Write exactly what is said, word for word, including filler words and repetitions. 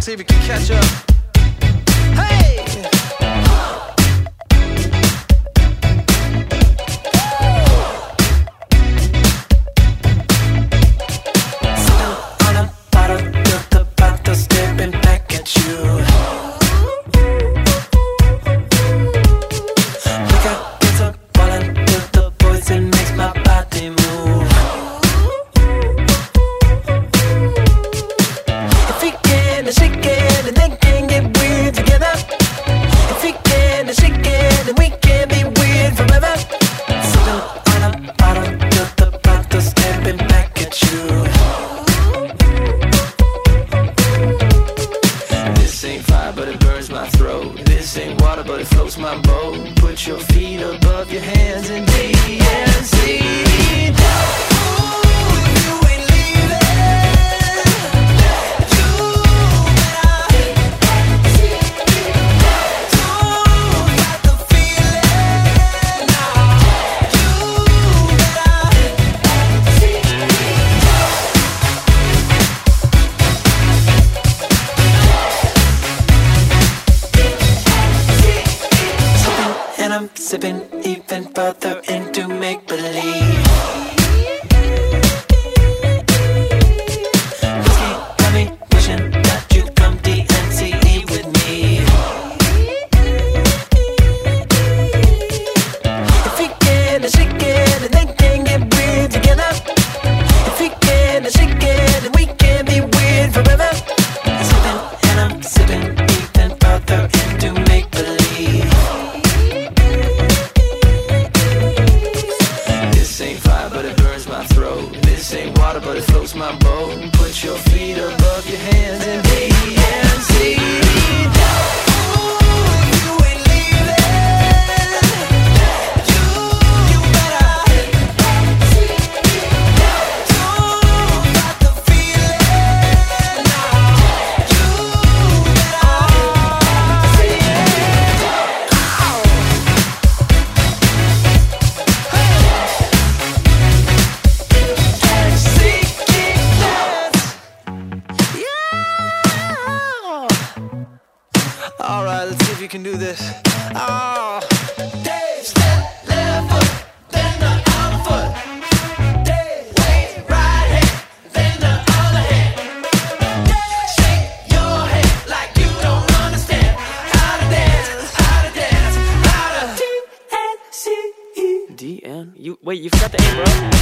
see if we can catch up. Hey! This ain't water, but it floats my boat. Put your feet above your hands and D and C. And I'm sipping even further into make-believe. Whiskey got me wishing that you'd come D and C E with me. If we can and shake it and then can get weird together. If we can and shake it and we can be weird forever. Sipping and I'm sipping even further into make-believe. This ain't water, but it floats my boat. Put your feet above your hands and D and C. Alright, let's see if you can do this. Oh. Dave, step left foot, then the other foot. Dave, wait, right hand, then the other hand. Dave, shake your head like you don't understand how to dance, how to dance, how to D N C E. D N? You wait, you forgot the A, bro.